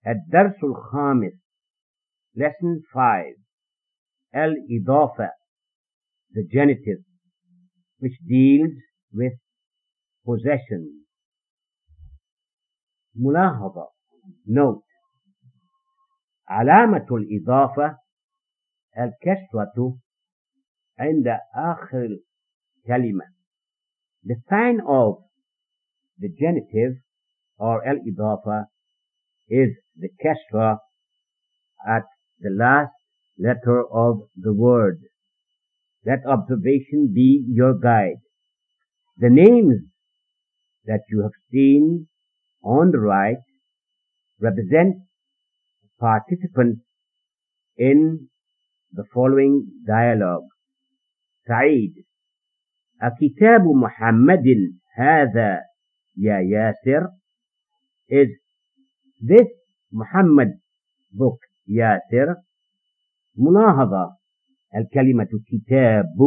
الدرس الخامس lesson 5 الإضافة the genitive which deals with possession. ملاحظة note علامة الإضافة الكسرة عند آخر الكلمة. The sign of the genitive or الإضافة is the kasra at the last letter of the word. Let observation be your guide. The names that you have seen on the right represent participants in the following dialogue. سعيد أكتاب محمد هذا يا ياسر. Is this Muhammad book ياسر؟ ملاحظة الكلمة كتاب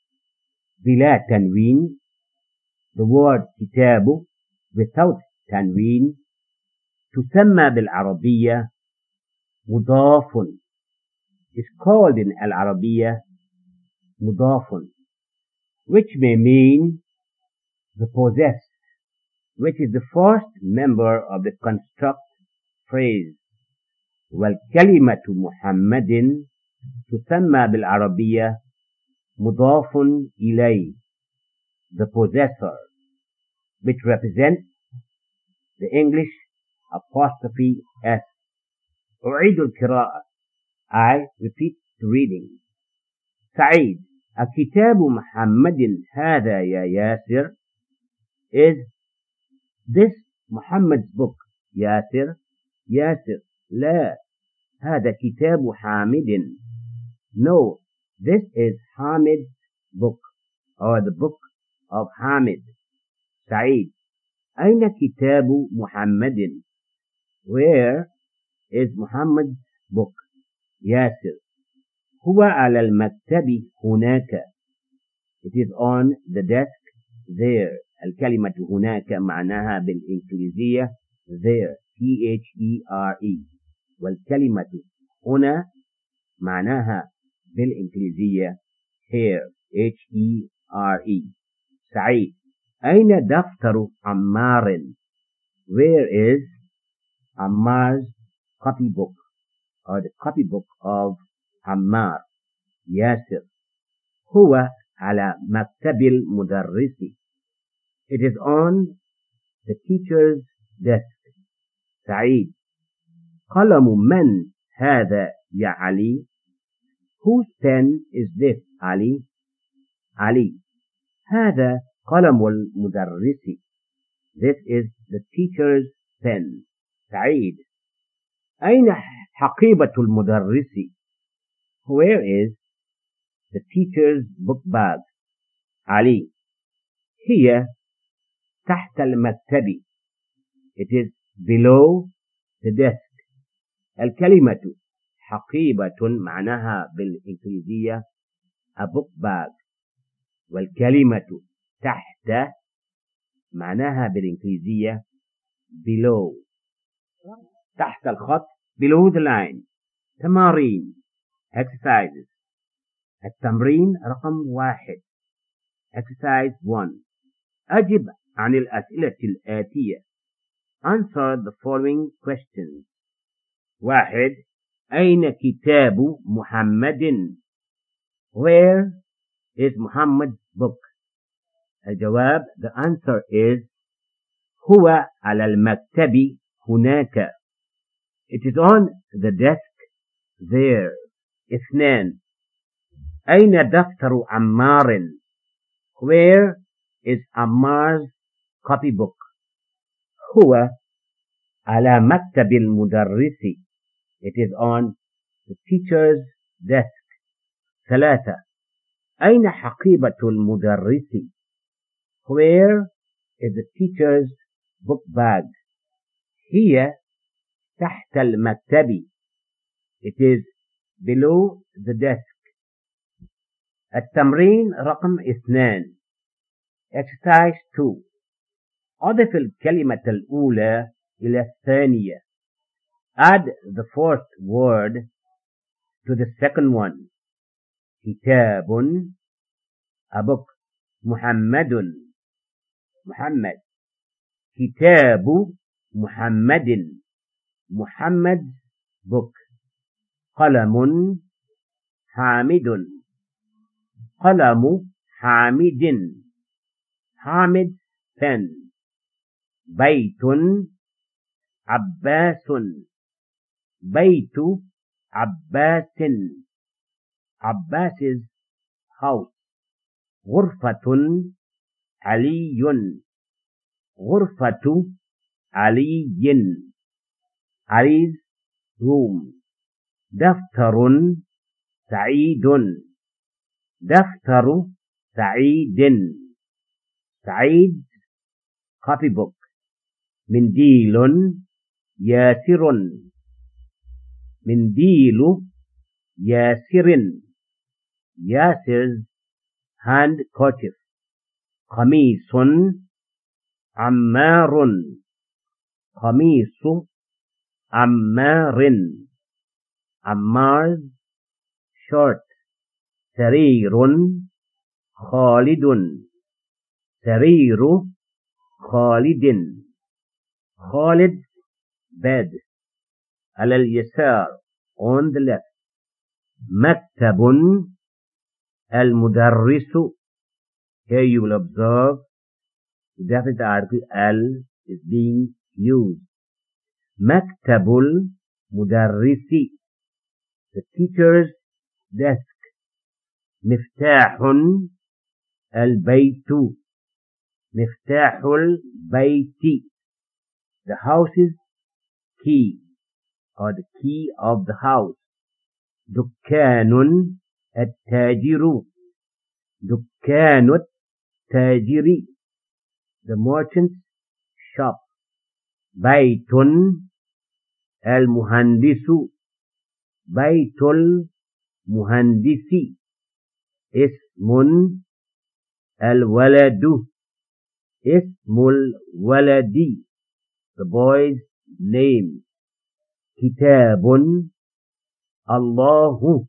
بلا تنوين. The word كتاب without تنوين تسمى بالعربية مضاف. is called in العربية مضاف, which may mean the possessed, which is the first member of the construct phrase. والكلمة محمد تسمى بالعربية مضاف إليه, the possessor, which represents the English apostrophe S. أعيد القراءة. I repeat the reading. سعيد أكتاب محمد هذا يا ياسر. Is this Muhammad's book ياسر؟ ياسر لا, هذا كتاب حامد. No, this is Hamid's book or the book of Hamid. سعيد أين كتاب محمد? Where is Muhammad's book? ياسر هو على المكتب هناك. It is on the desk there. الكلمة هناك معناها بالإنجليزية there there. والكلمة هنا معناها بالإنجليزية here here. سعيد أين دفتر عمار? Where is Ammar's copybook or the copybook of Ammar? ياسر هو على مكتب المدرس. It is on the teacher's desk. سعيد قلم من هذا يا علي? Whose pen is this علي? علي هذا قلم المدرس. This is the teacher's pen. سعيد أين حقيبة المدرس? Where is the teacher's book bag? علي هي تحت المكتب. It is below the desk. الكلمة حقيبة معناها بالإنجليزية a book bag. والكلمة تحت معناها بالإنجليزية below. تحت الخط below the line. تمارين exercises. التمرين رقم 1. exercise 1. أجب عن الأسئلة الآتية. Answer the following questions. 1. أين كتاب محمد? Where is Muhammad's book? الجواب the answer is هو على المكتب هناك. It is on the desk there. 2. أين دفتر عمار? Where is Ammar's copybook? هو على مكتب المدرس. It is on the teacher's desk. 3. أين حقيبة المدرس? Where is the teacher's book bag? هي تحت المكتب. It is below the desk. التمرين رقم 2. exercise 2. أضف الكلمة الأولى إلى الثانية. Add the first word to the second one. Kitabun, a book. Muhammadun, Muhammad. Kitabu Muhammadin, Muhammad's book. Qalamun, Hamidun, Qalamu Hamidin, Hamid's pen. Baytun, Abbasun, Baytu Abbasin, Abbas's house. Ghurfatun, Aliyun, Ghurfatu Aliyin, Ali's room. Daftarun, Sa'idun, Daftaru Sa'idin, Sa'id's copybook. Mindilun, Yasirun, Mindilu Yasirin, Yasir's handkerchief. Qamisun, Ammarun, Qamisu Ammarin, Ammar's shirt. Sarirun, Khalidun, Sariru Khalidin, Khalid's bed. Alal yasar, on the left. Maktabun, al mudarrisu. Here you will observe the definite article al is being used. Maktabul mudarrisi, the teacher's desk. Miftahun, al baytu, Miftahul bayti, the house's key or the key of the house. Dukkanun, at-tajiru, Dukkanut tajiri, the merchant's shop. Baytun, al-muhandisu, Baytul muhandisi. Ismun, al-waladu, Ismul waladi, the boy's name. Kitabun, Allahu,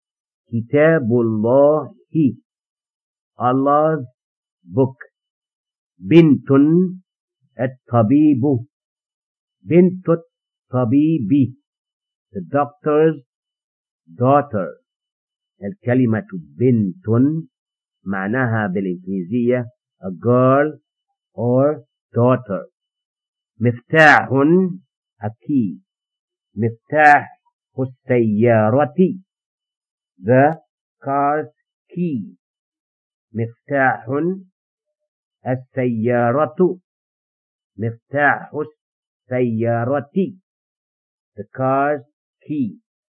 Kitabullahi, Allah's book. Bintun, at-tabibu, Bintut tabibi, the doctor's daughter. الكلمة بنت معناها بالإنجليزية a girl or daughter. مفتاح, a key. مفتاح السيارة, the car's key. مفتاح السيارة, مفتاح السيارة, the car's key.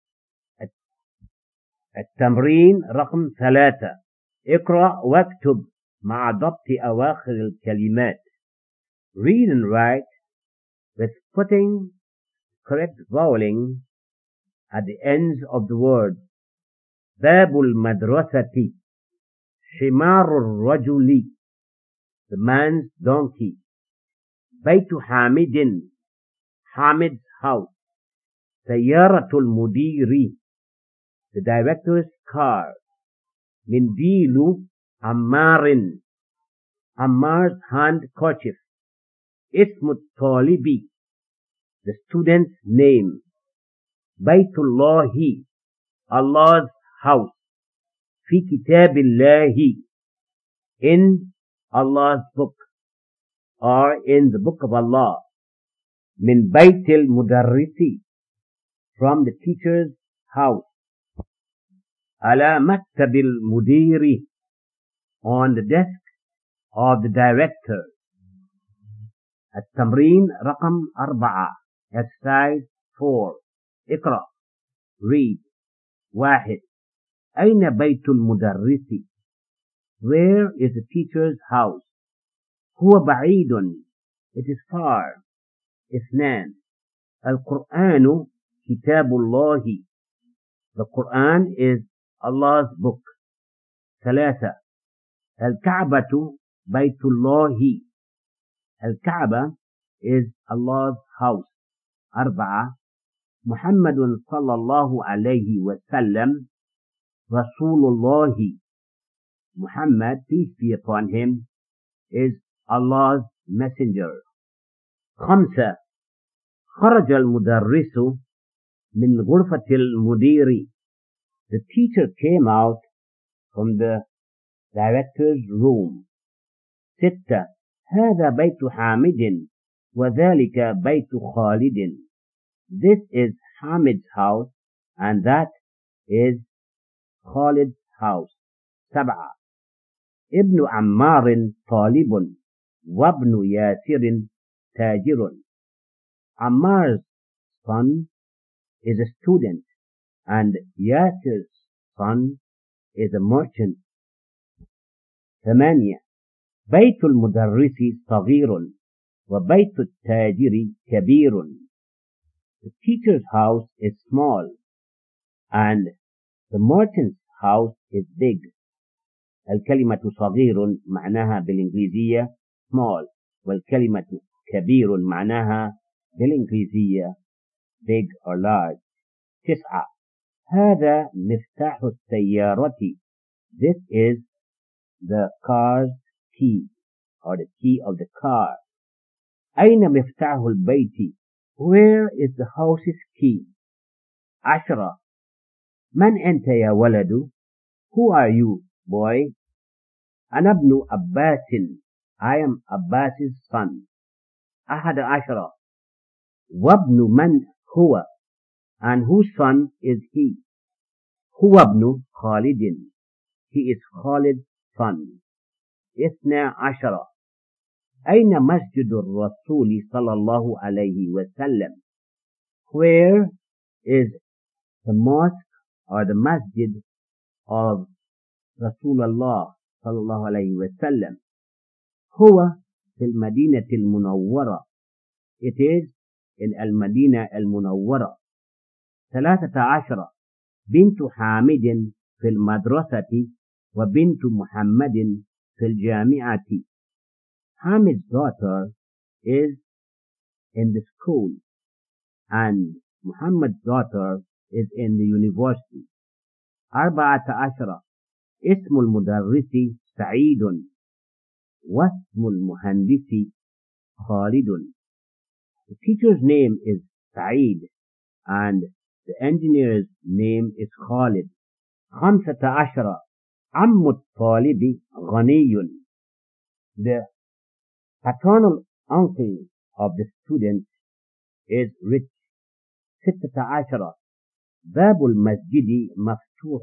التمرين رقم 3. اقرأ واكتب مع ضبط أواخر الكلمات. Read and write with putting correct voweling at the ends of the words. باب المدرسة, حمار الرجل, the man's donkey. بيت حامد, Hamid's house. سيارة المدير, the director's car. Mindilu Ammarin, Ammar's handkerchief. Ismut Talibi, the student's name. Baytullahi, Allah's house. Fi kitabillahi, in Allah's book, or in the book of Allah. Min baytil mudarrisi, from the teacher's house. Ala maktabil mudiri, on the desk of the director. التمرين رقم 4. exercise 4. اقرأ, read. 1. أين بيت المدرس? Where is the teacher's house? هو بعيد, it is far. 2. القرآن كتاب الله, the Quran is Allah's book. 3. الكعبة بيت الله, الكعبة is Allah's house. 4. محمد صلى الله عليه وسلم رسول الله. Muhammad, peace be upon him, is Allah's messenger. 5. خرج المدرس من غرفة المدير. The teacher came out from the director's room. 6. هذا بيت حامد وذلك بيت خالد. This is Hamid's house and that is Khalid's house. 7. ابن عمار طالب وابن ياسر تاجر. Ammar's son is a student and Yasir's son is a merchant. 8. بيت المدرس صغير وبيت التاجر كبير. The teacher's house is small and the merchant's house is big. الكلمة صغير معناها بالإنجليزية small والكلمة كبير معناها بالإنجليزية big or large. 9. هذا مفتاح السيارة. This is the car's key or the key of the car. أين مفتاح البيت? Where is the house's key? 10. من أنت يا ولد? Who are you, boy? أنا ابن عباس. I am Abbas's son. 11. وابن من هو? And whose son is he? هو ابن خالد. He is Khalid's son. 12. أين مسجد الرسول صلى الله عليه وسلم? Where is the mosque or the masjid of Rasulullah صلى الله عليه وسلم? هو في المدينة المنورة. It is in المدينة المنورة. 13. بنت حامد في المدرسة وبنت محمد في الجامعة. Hamid's daughter is in the school and Muhammad's daughter is in the university. 14. اسم المدرس سعيد واسم المهندس خالد. The teacher's name is Sa'id and the engineer's name is Khalid. 15. عم الطالب غني. The paternal uncle of the student is rich. 16. باب المسجد مفتوح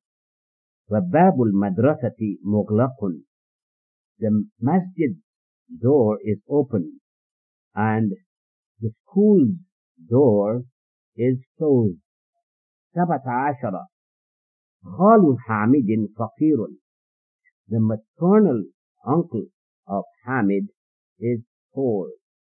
وباب المدرسة مغلق. The masjid's door is open and the school's door is closed. 17. خال حامد فقير. The maternal uncle of Hamid is poor.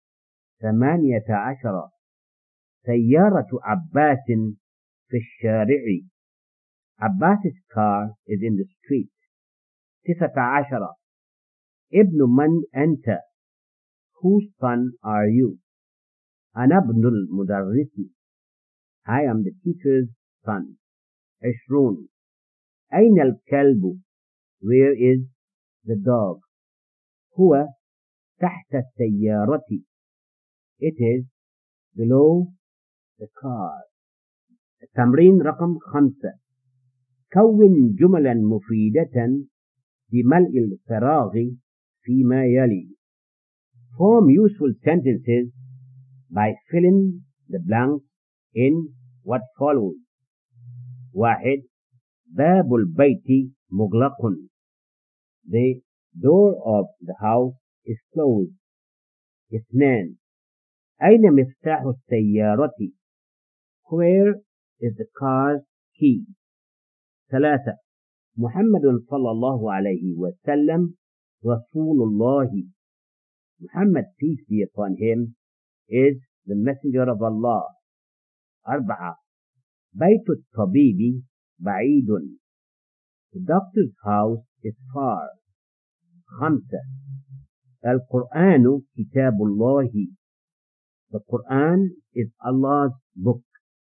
18. سيارة عباس في الشارع. Abbas's car is in the street. 19. ابن من أنت? Whose son are you? أنا ابن المدرس. I am the teacher's son. 20. أين الكلب? Where is the dog? هو تحت السيارة. It is below the car. التمرين رقم 5. كون جملا مفيدة بملء الفراغ فيما يلي. Form useful sentences by filling the blanks in what follows. 1. باب البيت مغلق. The door of the house is closed. 2. أين مفتاح السيارة? Where is the car's key? 3. محمد صلى الله عليه وسلم رسول الله. Muhammad, peace be upon him, is the messenger of Allah. 4. بيت الطبيب بعيد. The doctor's house is far. 5. القرآن كتاب الله. The Quran is Allah's book.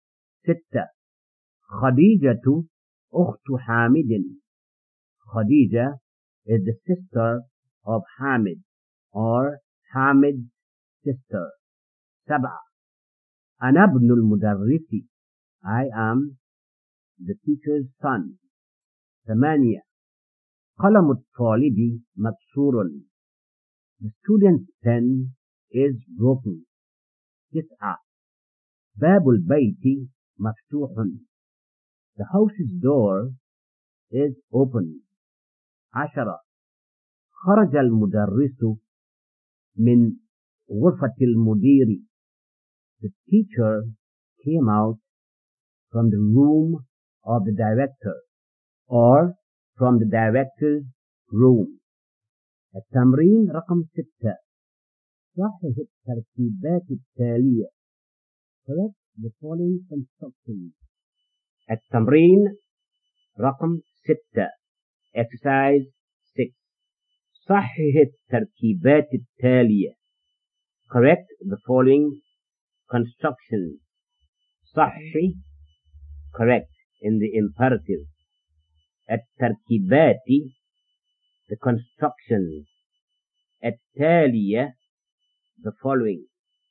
6. خديجة أخت حامد. Khadija is the sister of Hamid or Hamid's sister. 7. أنا ابن المدرس. I am the teacher's son. 8. قلم الطالب مكسور. The student's pen is broken. 9. باب البيت مفتوح. The house's door is open. 10. خرج المدرس من غرفة المدير. The teacher came out from the room of the director or from the director's room. التمرين رقم 6. صحح التركيبات التالية. Correct the following constructions. التمرين رقم 6. Exercise 6. صحح التركيبات التالية. Correct the following constructions. صحح correct in the imperative. التركيبات the constructions. التالية the following.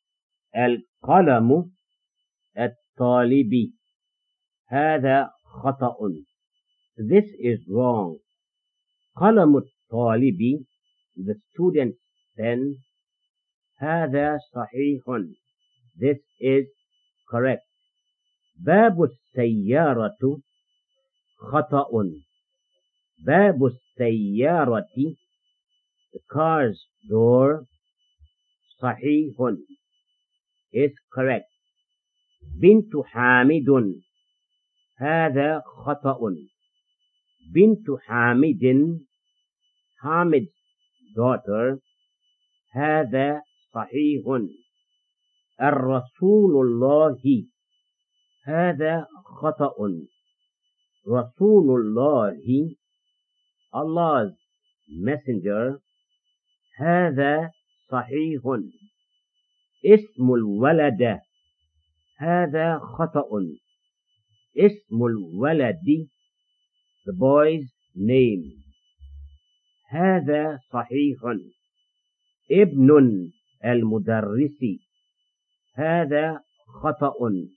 القلم الطالب. هذا خطأ. This is wrong. قلم الطالب the student's pen. هذا صحيح. This is correct. باب السيارة خطأ. باب السيارة the car's door صحيح is correct. بنت حامد. هذا خطأ. بنت حامد Hamid's daughter. هذا صحيح. الرسول الله. هذا خطأ. رسول الله Allah's messenger. هذا صحيح. اسم الولد. هذا خطأ. اسم الولد the boy's name. هذا صحيح. ابن المدرس. هذا خطأ.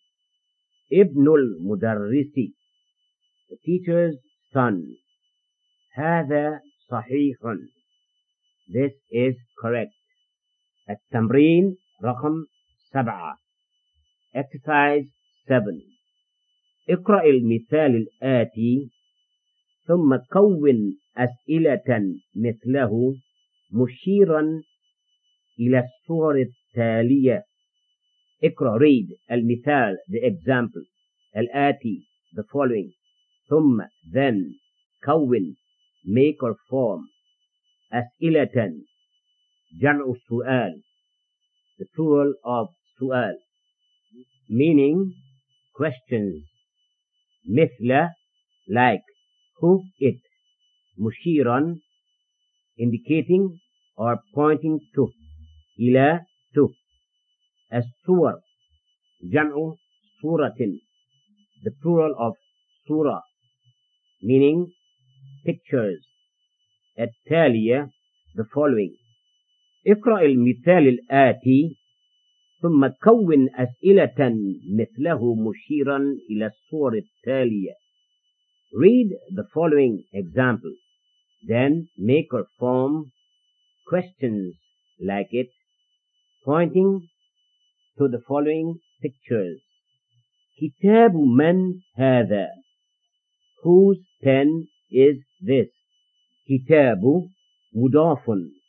ابن المدرس the teacher's son. هذا صحيح. This is correct. التمرين رقم 7. Exercise 7. اقرأ المثال الآتي ثم كون أسئلة مثله مشيرا إلى الصور التالية. اقرأ read المثال the example. الآتي the following. ثم then كون make or form. أسئلة جمع سؤال the plural of سؤال meaning questions. مثل like who it. مشيرا indicating or pointing to. إلى to. الصور جمع صورة the plural of صورة meaning pictures. التالية the following. اقرأ المثال الآتي ثم كون أسئلة مثله مشيرا إلى الصور التالية. Read the following example. Then make or form questions like it, pointing to the following pictures. كتاب من هذا? Whose pen is this? كتاب مضاف.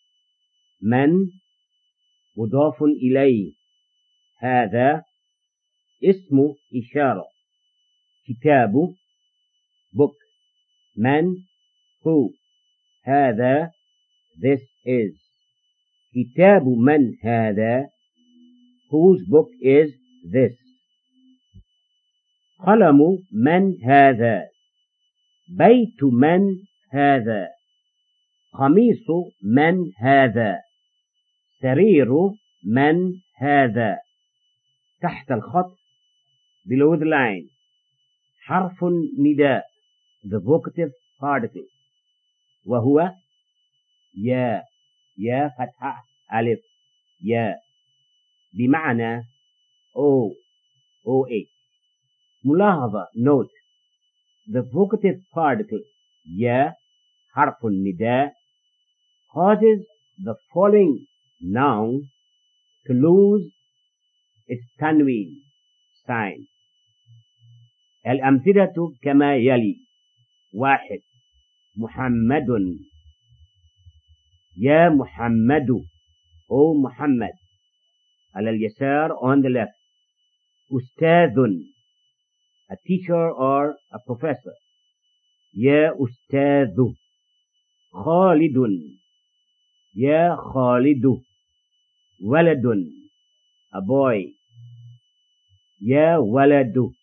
من مضاف إليه. هذا اسم إشارة. كتاب book. من who. هذا this is. كتاب من هذا? Whose book is this? قلم من هذا؟ بيت من هذا؟ قميص من هذا؟ سرير من هذا؟ تحت الخط below the line. حرف النداء, the vocative particle. وهو يا, يا فتحة ألف, يا, بمعنى O, OH. ملاحظة, note, the vocative particle يا حرف النداء causes the following noun to lose its tanween sign. الأمثلة كما يلي. 1. محمد, يا محمد, O Muhammad, على اليسار on the left. أستاذ, a teacher or a professor, يا أستاذ. خالد, يا خالد. ولد, a boy, يا ولد.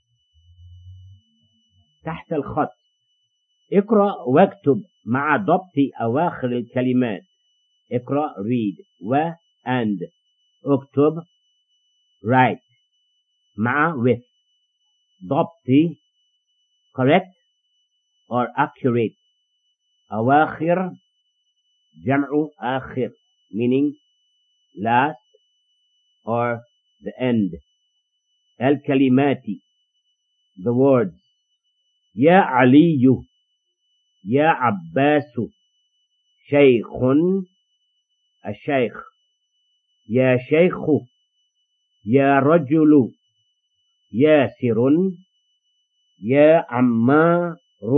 تحت الخط اقرأ واكتب مع ضبط أواخر الكلمات. اقرأ read و and. اكتب write مع with. ضبط correct or accurate. أواخر جمع آخر meaning last or the end. الكلمات the words. يا علي, يا عباس. شيخ, الشيخ. يا شيخ, يا رجل. ياسر, يا عمار.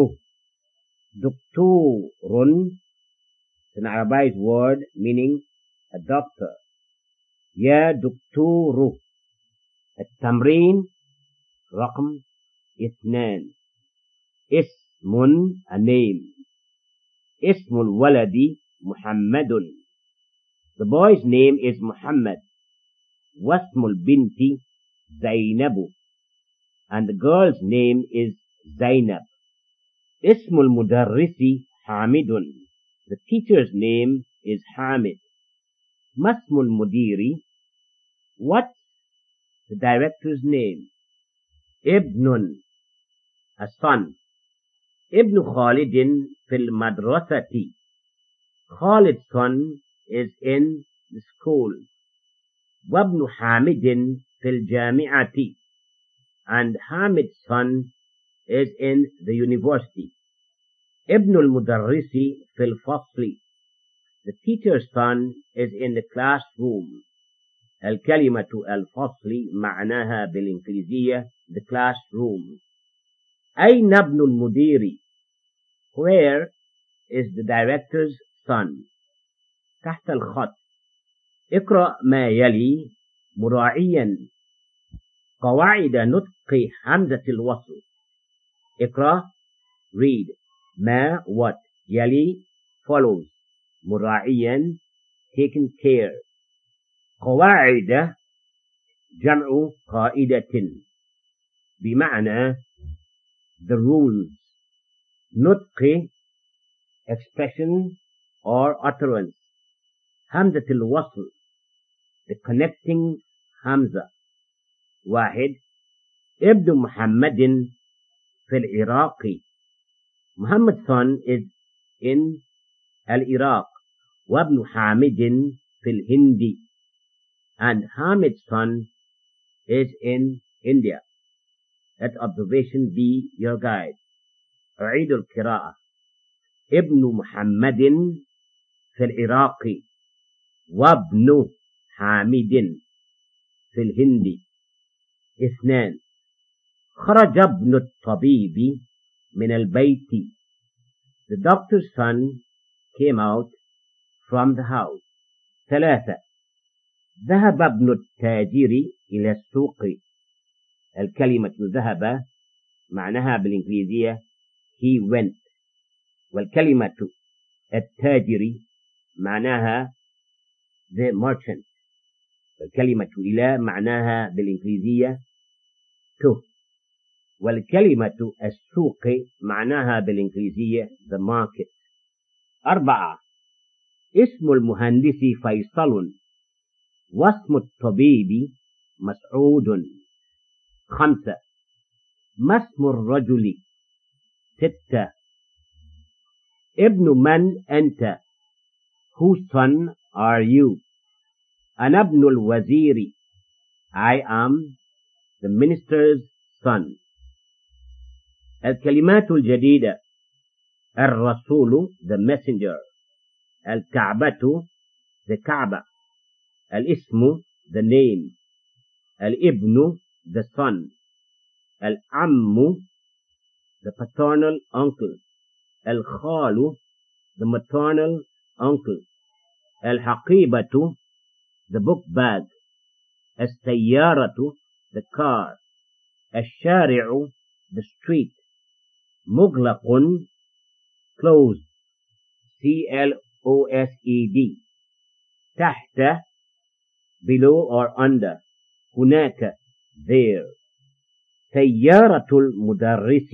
دكتور, an Arabized word meaning a doctor. يا دكتور. التمرين رقم 2. اسم, a name. اسم الولد محمد, the boy's name is Muhammad. واسم البنت زينب, and the girl's name is Zainab. اسم المدرس حامد, the teacher's name is Hamid. ما اسم المدير, what's the director's name? ابن, a son. ابن خالد في المدرسة. Khalid's son is in the school. وابن حامد في الجامعة, and Hamid's son is in the university. ابن المدرس في الفصل, the teacher's son is in the classroom. الكلمة الفصل معناها بالإنجليزية the classroom. أين ابن المدير, where is the director's son. تحت الخط اقرأ ما يلي مراعيا قواعد نطق همزة الوصل. اقرأ read ما what يلي follows مراعيا taken care. قواعد جمع قاعدة بمعنى the rules. نطق expression or utterance. همزة الوصل the connecting همزة. 1. ابن محمد في العراق. Muhammad's son is in العراق. وابن حامد في الهند, and Hamid's son is in India. Let observation be your guide. أعيد القراءة. ابن محمد في العراق, وابن حامد في الهند. 2. خرج ابن الطبيب من البيت. The doctor's son came out from the house. 3. ذهب ابن التاجر إلى السوق. الكلمة ذهب معناها بالإنجليزية he went. والكلمة التاجر معناها the merchant. والكلمة إلى معناها بالإنجليزية to. والكلمة السوق معناها بالإنجليزية the market. 4. اسم المهندس فيصل, واسم الطبيب مسعود. 5. ما اسم الرجل؟ 6. ابن من أنت؟ Whose son are you? أنا ابن الوزير. I am the minister's son. الكلمات الجديدة: الرسول the messenger، الكعبة the كعبة، الاسم the name، الابن the son، العم the paternal uncle، الخال the maternal uncle، الحقيبة the book bag، السيارة the car، الشارع the street، مغلق closed closed، تحت below or under، هناك there. سيارة المدرس.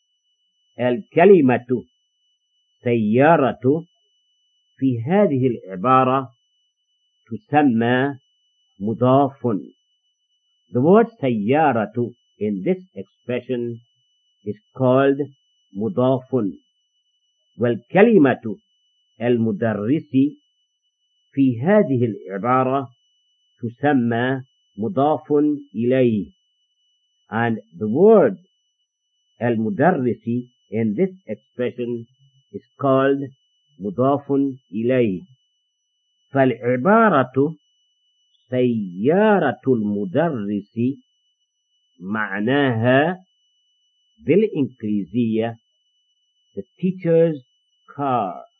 الكلمة سيارة في هذه العبارة تسمى مضاف. The word سيارة in this expression is called مضاف. والكلمة المدرس في هذه العبارة تسمى مضاف إليه. And the word المدرس in this expression is called مضاف إليه. فالعبارة سيارة المدرس معناها بالإنجليزية the teacher's car.